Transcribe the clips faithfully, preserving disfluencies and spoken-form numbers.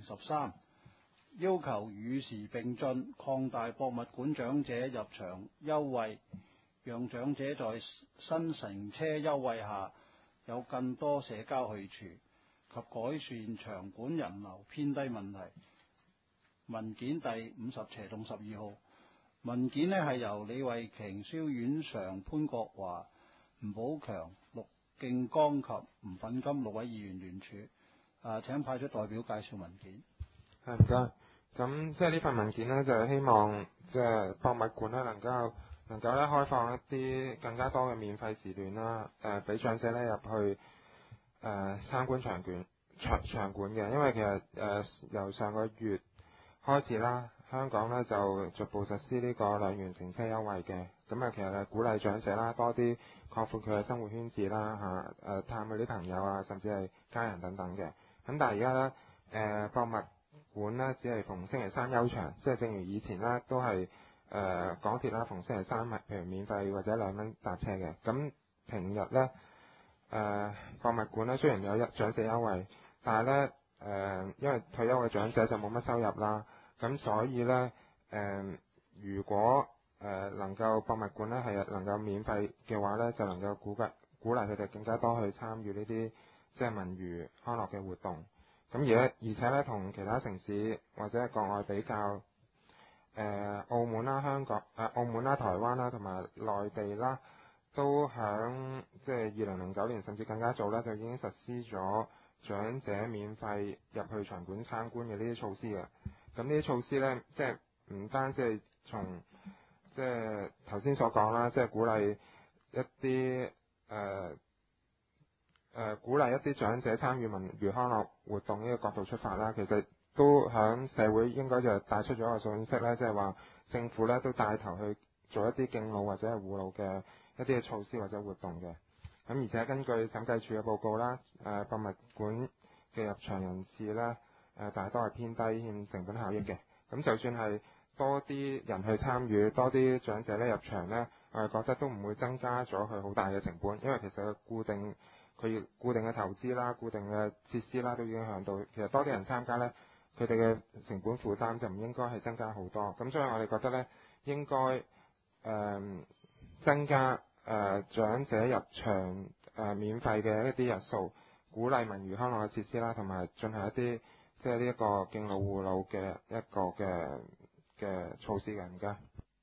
十三，要求與時並進，擴大博物館長者入場優惠，讓長者在新乘車優惠下有更多社交去處，及改善場館人流偏低問題。文件第五十斜洞十二號，文件呢係由李慧瓊、蕭婉常、潘國華、吳寶強、陸敬剛及吳粉金六位議員聯署。啊，請派出代表介紹文件。 係唔該。咁即係呢份文件呢，就係希望即係博物館呢能夠能夠咧開放一啲更加多嘅免費時段啦，誒、呃，俾長者咧入去誒、呃、參觀場館場場館嘅。因為其實誒、呃、由上個月開始啦，香港咧就逐步實施呢個兩元乘車優惠嘅。咁啊，其實係鼓勵長者啦，多啲擴闊佢嘅生活圈子啦，嚇、啊、誒、呃、探佢啲朋友啊，甚至係家人等等嘅。咁但係而家咧誒博物館咧只係逢星期三休場，即係正如以前咧都係誒、呃、港鐵啦，逢星期三係譬如免費或者兩蚊搭車嘅。咁平日咧誒、呃、博物館咧雖然有一長者優惠，但係咧誒因為退休嘅長者就冇乜收入啦，咁所以咧誒、呃、如果誒、呃、能夠博物館咧係能夠免費嘅話咧，就能夠鼓勵鼓勵佢哋更加多去參與呢啲即係文娛康樂嘅活動。咁而咧，而且咧，同其他城市或者國外比較，誒、呃、澳門啦、香港、誒、呃、澳門啦、台灣啦，同埋內地啦，都響即係二零零九年甚至更加早咧，就已經實施咗長者免費入去場館參觀嘅呢啲措施嘅。咁呢啲措施咧，即係唔單止係從即係頭先所講啦，即係鼓勵一啲誒。呃誒、呃、鼓勵一啲長者參與文娛康樂活動呢個角度出發啦，其實都響社會應該就帶出咗一個信息咧，即係話政府咧都帶頭去做一啲敬老或者係護老嘅一啲嘅措施或者活動嘅。咁而且根據審計署嘅報告啦，誒、呃、博物館嘅入場人次咧，誒、呃、大多係偏低欠成本效益嘅。咁就算係多啲人去參與，多啲長者咧入場咧，我哋覺得都唔會增加咗佢好大嘅成本，因為其實佢固定佢固定嘅投資啦、固定嘅設施啦，都已經響到。其實多啲人參加呢，佢哋嘅成本負擔就唔應該係增加好多。咁所以我哋覺得呢，應該誒、呃、增加誒、呃、長者入場誒、呃、免費嘅一啲日數，鼓勵文娛康樂嘅設施啦，同埋進行一啲即係呢一個敬老護老嘅一個嘅嘅措施嘅。唔該。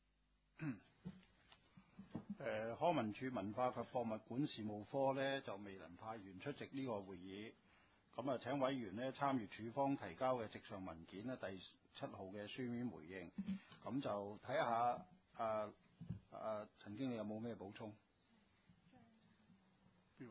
誒，康文署文化及博物館事務科呢，就未能派員出席呢個會議，咁啊請委員呢參與署方提交嘅直上文件呢第七號嘅書面回應，咁就睇下啊啊陳經理有冇咩補充？邊位？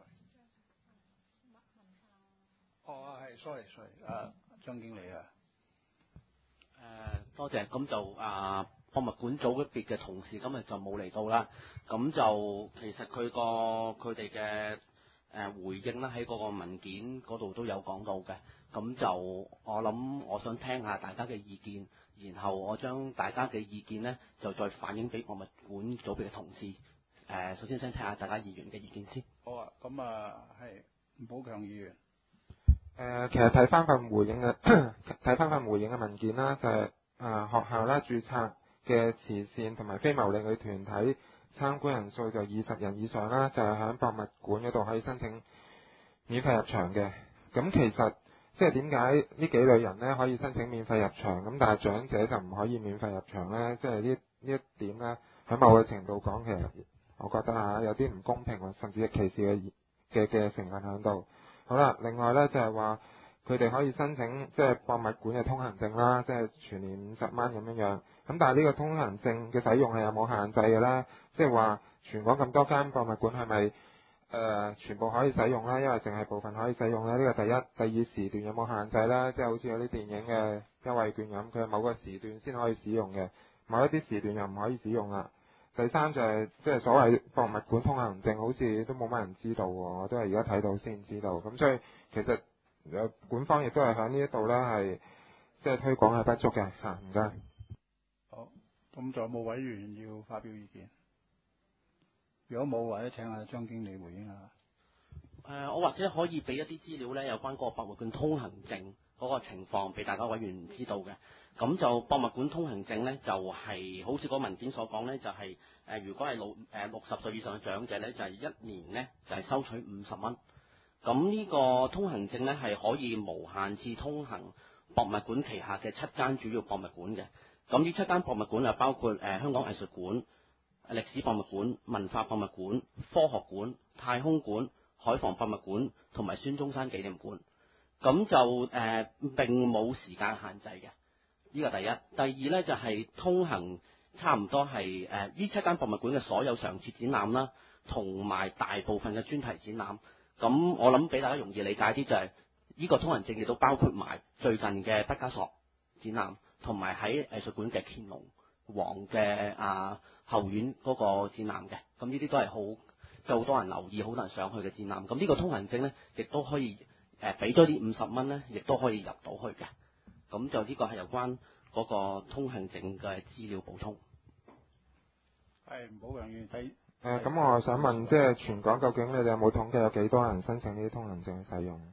哦，係，sorry sorry，啊張經理啊。 誒、呃、多謝，咁就啊博物館組嗰邊嘅同事今日就冇嚟到啦。咁就其實佢個佢哋嘅誒回應啦，喺嗰個文件嗰度都有講到嘅。咁就我諗，我想聽下大家嘅意見，然後我將大家嘅意見呢，就再反映俾博物館組別嘅同事。誒、呃，首先想聽下大家議員嘅意見先。 好啊，咁啊係吳寶強議員。 誒、呃，其實睇翻份回應嘅睇翻份回應嘅文件啦，就係、是、誒、呃、學校啦註冊嘅慈善同埋非牟利嘅團體參觀人數就二十人以上啦，就係、是、喺博物館嗰度可以申請免費入場嘅。咁其實即係點解呢幾類人呢可以申請免費入場，咁但係長者就唔可以免費入場呢？即係呢呢一點呢，喺某個程度講，其實我覺得嚇有啲唔公平，甚至係歧視嘅嘅嘅成分喺度。好啦，另外呢，就係話佢哋可以申請即係博物館嘅通行證啦，即係全年五十蚊咁樣樣。咁但係呢個通行證嘅使用係有冇限制嘅呢？即係話全港咁多間博物館係咪誒全部可以使用呢？因為淨係部分可以使用呢？呢個第一。第二，時段有冇限制呢？即係好似有啲電影嘅優惠券咁，佢係某個時段先可以使用嘅，某一啲時段又唔可以使用啦。第三就係即係所謂博物館通行證，好似都冇乜人知道喎，我都係而家睇到先知道。咁所以其實誒館方亦都係喺呢一度呢，係即係推廣係不足嘅嚇。唔該。 好，咁仲有冇委員要發表意見？如果冇，或者請阿張經理回應下。 誒、呃，我或者可以俾一啲資料咧，有關嗰個博物館通行證嗰個情況俾大家委員知道嘅。咁就博物館通行證呢，就係、是、好似嗰文件所講呢，就係、是、誒、呃、如果係六誒六十歲以上嘅長者呢，就係、是、一年呢，就係、是、收取五十蚊。咁呢個通行證呢，係可以無限次通行博物館旗下嘅七間主要博物館嘅。咁呢七間博物館就包括誒、呃、香港藝術館、歷史博物館、文化博物館、科學館、太空館、海防博物館同埋孫中山紀念館。咁就誒、呃、並冇時間限制嘅。呢個第一，第二呢，就係、是、通行差唔多係誒呢七間博物館嘅所有常設展覽啦，同埋大部分嘅專題展覽。咁我諗俾大家容易理解啲就係、是、呢個通行證亦都包括埋最近嘅畢加索展覽，同埋喺藝術館嘅乾隆王嘅啊後院嗰個展覽嘅。咁呢啲都係好就好多人留意、好多人想去嘅展覽。咁呢個通行證呢，亦都可以誒俾咗啲五十蚊呢，亦都可以入到去嘅。咁就呢個係有關嗰個通行證嘅資料補充。 係唔好讓議員睇。 誒，咁、呃、我想問，即係全港究竟你哋有冇統計有幾多人申請呢啲通行證使用？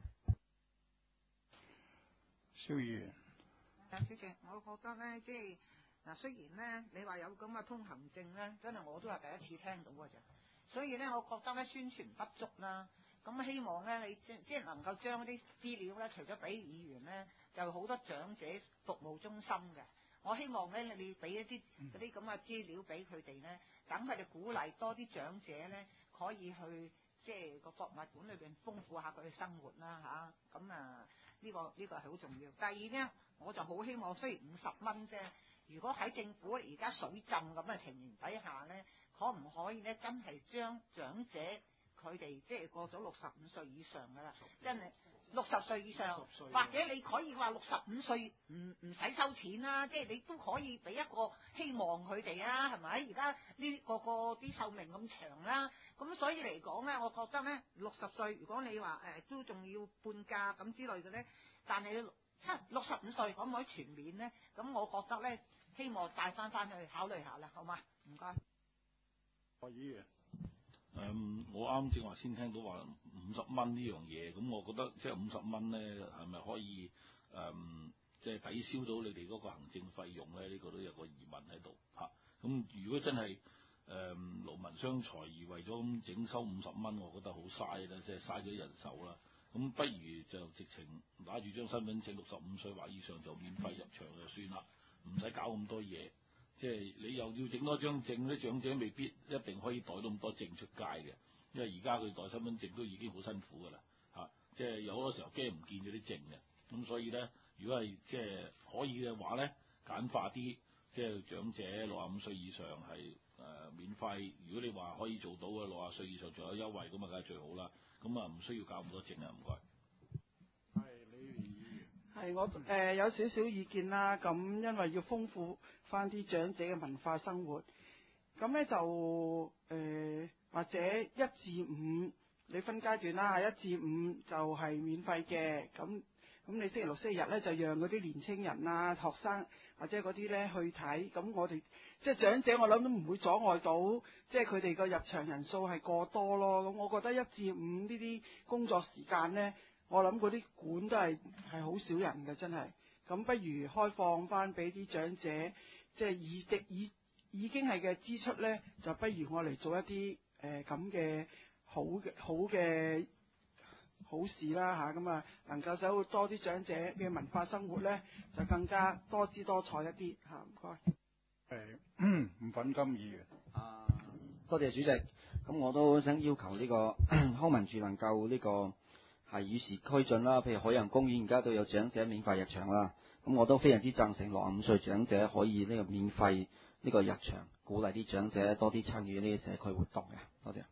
蕭議員。 主席，我覺得咧，即係嗱，雖然咧你話有咁嘅通行證咧，真係我都係第一次聽到嘅啫。所以咧，我覺得咧宣傳不足啦。咁希望咧，你即即係能夠將啲資料咧，除咗俾議員咧，就好多長者服務中心嘅。我希望咧，你俾一啲嗰啲咁嘅資料俾佢哋咧，等佢哋鼓勵多啲長者咧，可以去即係個博物館裏邊豐富下佢嘅生活啦吓。咁啊，呢個呢個係好重要。第二咧，我就好希望，雖然五十蚊啫，如果喺政府而家水浸咁嘅情形底下咧，可唔可以咧真係將長者佢哋即係過咗六十五歲以上噶啦，真係六十歲以上，或者你可以話六十五歲唔唔使收錢啦，即係你都可以俾一個希望佢哋啊，係咪？而家呢個個啲壽命咁長啦，咁所以嚟講咧，我覺得咧六十歲，如果你話誒、呃、都仲要半價咁之類嘅咧，但係七六十五歲可唔可以全面咧？咁我覺得咧，希望帶翻翻去考慮下啦，好嘛？唔該。 何議員。 誒、嗯，我啱正話先聽到話五十蚊呢樣嘢，咁我覺得即係五十蚊咧，係咪可以誒，即係抵消到你哋嗰個行政費用咧？呢、這個都有個疑問喺度嚇。咁、啊、如果真係誒勞民傷財而為咗咁整收五十蚊，我覺得好嘥啦，即係嘥咗人手啦。咁不如就直情拿住張身份證，六十五歲或以上就免費入場就算啦，唔使搞咁多嘢。即係你又要整多張證，啲長者未必一定可以袋到咁多證出街嘅，因為而家佢袋身份證都已經好辛苦㗎啦嚇。即係有好多時候驚唔見咗啲證嘅，咁所以咧，如果係即係可以嘅話咧，簡化啲，即係長者六十五歲以上係誒、呃、免費。如果你話可以做到嘅六十歲以上仲有優惠，咁啊梗係最好啦。咁啊唔需要搞咁多證啊，唔該。 係李議員。 係我誒、呃、有少少意見啦，咁因為要豐富翻啲長者嘅文化生活，咁咧就誒、呃、或者一至五你分階段啦，一至五就係免費嘅，咁咁你星期六星期日咧就讓嗰啲年青人啊、學生或者嗰啲咧去睇，咁我哋即係長者我諗都唔會阻礙到，即係佢哋個入場人數係過多咯。咁我覺得一至五呢啲工作時間咧，我諗嗰啲館都係係好少人嘅，真係。咁不如開放翻俾啲長者，即係已的已已經係嘅支出咧，就不如我嚟做一啲誒咁嘅好嘅好嘅好事啦嚇。咁啊，能夠使到多啲長者嘅文化生活咧，就更加多姿多彩一啲嚇。唔該。 誒，吳粉金議員。 啊，多謝主席。咁我都想要求呢個康文署能夠呢個係與時俱進啦。譬如海洋公園而家都有長者免費入場啦。咁我都非常之贊成六十五歲長者可以呢個免費呢個入場，鼓勵啲長者多啲參與呢啲社區活動嘅。多謝。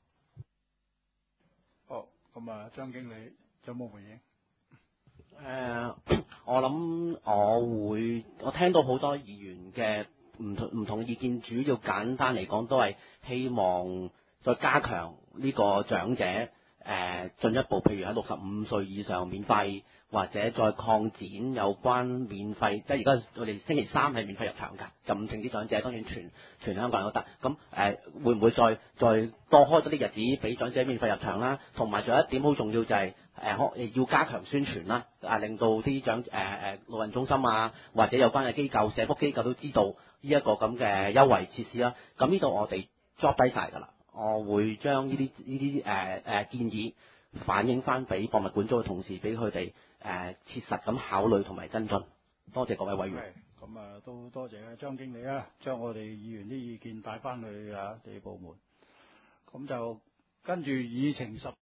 好，咁啊，張經理有冇回應？ 誒、呃，我諗我會，我聽到好多議員嘅唔同唔同意見，主要簡單嚟講都係希望再加強呢個長者誒誒進一步，譬如喺六十五歲以上免費，或者再擴展有關免費，即係而家我哋星期三係免費入場㗎，就唔淨啲長者，當然全全香港人都得。咁誒、呃、會唔會再再多開多啲日子俾長者免費入場啦？同埋仲有一點好重要就係誒可要加強宣傳啦，啊令到啲長誒誒老人中心啊，或者有關嘅機構、社福機構都知道呢一個咁嘅優惠設施啦。咁呢度我哋 drop 低晒㗎啦。我會將呢啲呢啲誒誒建議反映翻俾博物館組嘅同事，俾佢哋誒切實咁考慮同埋跟進。多謝各位委員。 咁啊，都多謝張經理啊，將我哋議員啲意見帶翻去啊地部門。咁就跟住議程十。